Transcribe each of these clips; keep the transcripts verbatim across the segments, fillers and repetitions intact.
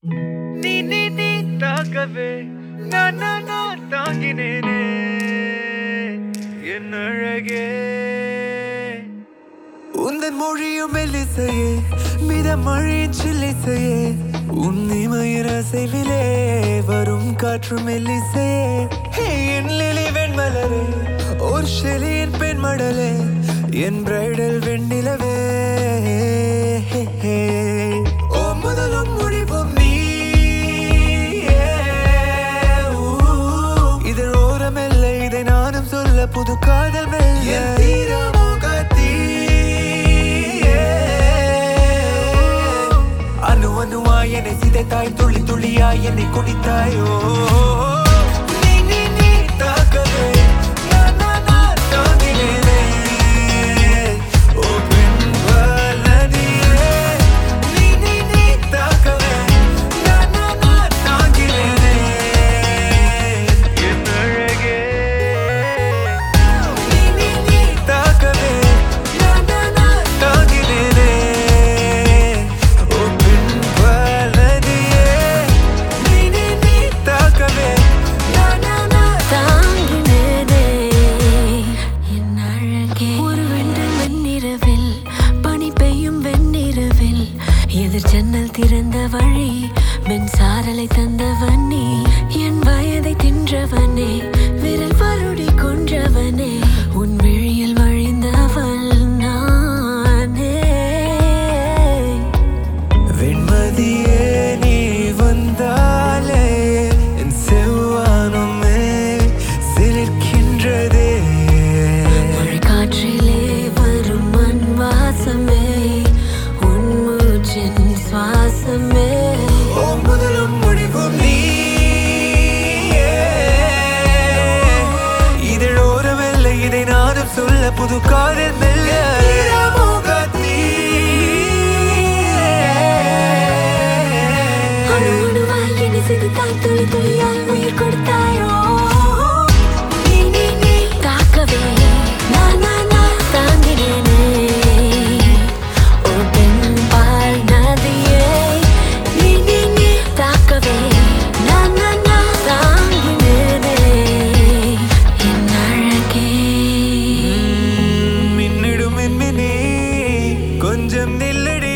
நீ நீ நீ தாக்கவே நான் நான் நான் தாங்கினேனே என் அழகே உந்தன் மொழியும் மெல்லிசையே மிதமழையின் சில்லிசையே உன் இமையின் அசைவிலே வரும் காற்று மெல்லிசையே என் லிலி வெண்மலரே ஒரு ஷெலியின் பெண் மடலே என் பிரைடல் வெண்ணிலவே ஓ முதலும் முடிவும் நீ இதழ் ஓரமெல்ல இதை நானும் சொல்ல புது காதல் மெல்ல தீரமுகத்தீ அணு அணுவாய் என்னை சிதைத்தாய் துளி துளியாய் என்னை குடித்தாயோ நீ நீ நீ தாக்கவே நான் நான் நான் தாங்கினேனே ஓ பெண்கள் நதியே நீ நீ நீ தாக்கவே நான் நான் நான் தாங்கினேனே என் அழகே நீ நீ நீ தாக்கவே நான் நான் நான் தாங்கினேனே ஓ பெண்கள் நதியே நீ நீ நீ தாக்கவே நான் நான் நான் தாங்கினேனே என் அழகே ஒரு வெண்ட வெண்ணிரவில் பனி பெய்யும் வெண்ணிரவில் எதிர் ஜன்னல் திறந்த வழி மின்சாரலை தந்தவன் நீ என் வயதை தின்றவனே விரல் வருடி கொன்றவனே உன் விழியில் வழிந்தவள் நானே வெண்மதியே நீ வந்தாலே என் செவ்வானமே சிலிர்க்கின்றதே மழைக்காற்றிலே வரும் மண் வாசமே உன் மூச்சின் சுவாசமே ஓ முதலும் முடிவும் நீ இதழோரமெல்ல இதை நானும் சொல்ல புது காதல் மெல்ல தீரமுகத்தீ அணு அணுவாய் என்னை சிதைத்தாய் துளி துளியாய் உயிர் கொடுத்தாயோ நீ நீ நீ தாக்கவே நான் நான் நான் தாங்கினேனே ஓ பெண்பால் நதியே நீ நீ நீ தாக்கவே நான் நான் நான் தாங்கினேனே என் அழகே மின்னிடும் மின்மினி கொஞ்சம் நில்லடி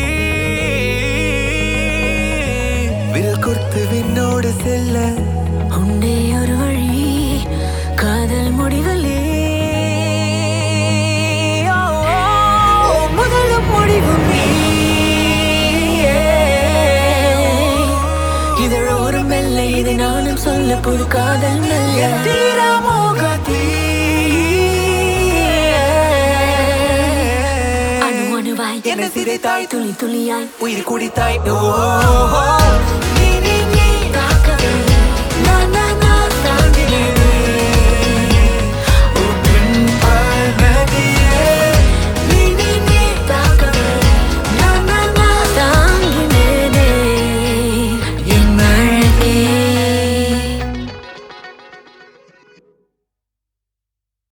விரல் கொடுத்து விண்ணோடு செல்ல உண்டே ஒரு வழி காதல் முடிவலே ஓ முதலும் முடிவும் நீ இதழோரம் மெல்ல இதை நானும் சொல்ல புது காதல் மெல்ல தீரமுகத்தீ அணு அணுவாய் என்னை சிதைத்தாய் துளி துளியாய் உயிர் குடித்தாய் ஓ